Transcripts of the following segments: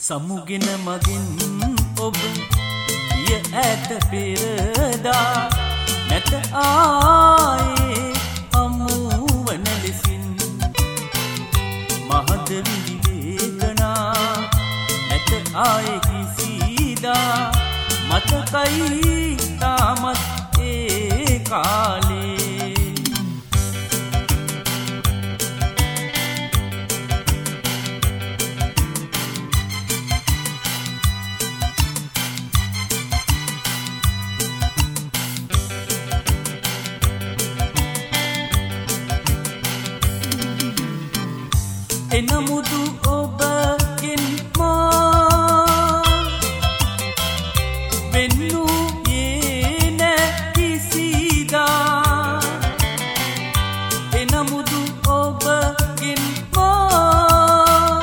සමුගෙන මගින් ඔබ ය ඇත පෙරදා නැත ආයේ හමුවන ලෙසින් මහද විඳි වේදනා නැත ආයේ කිසිදා මතකයි තාමත් ඒ කාලේ එනමුදු ඔබගෙන් මා වෙන්නුයේ නැතිසිදා එනමුදු ඔබගෙන් මා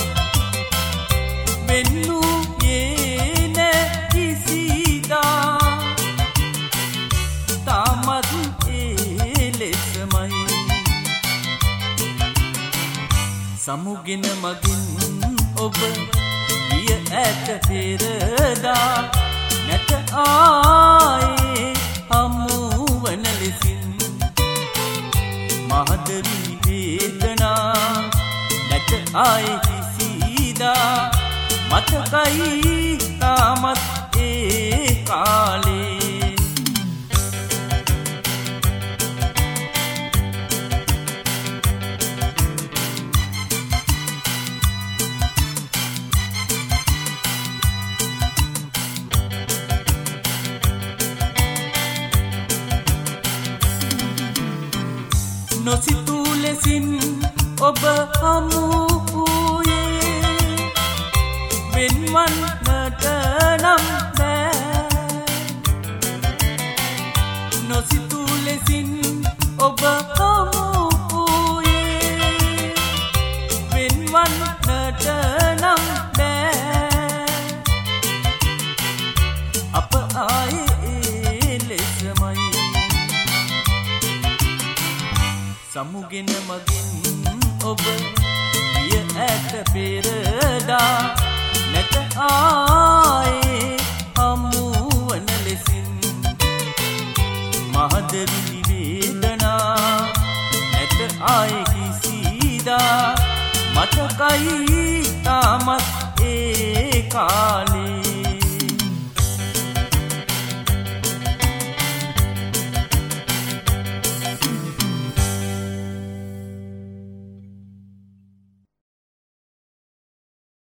වෙන්නුයේ නැතිසිදා තාමත් ඒ ලෙසමයි සමුගෙන මගින් ඔබ ගිය ඇත පෙරදා නැත ආයේ හමුවන ලෙසින් මහද වේදනා නැත ආයේ කිසිදා මතකයි තාමත් ඒ කාලේ නොසිතූ ලෙසින් ඔබ හමු වූයේ වෙන්වන්නට නම් බෑ නොසිතූ ලෙසින් ඔබ හමු වූයේ වෙන්වන්නට නම් බෑ අප ආයේ ලෙසමයි සමුගෙන මගින් ඔබ ගිය ඇත පෙරදා නැත ආයේ හමුවන ලෙසින් මහද විඳි වේදනා නැත ආයේ කිසිදා මතකයි තාමත් ඒ කාලේ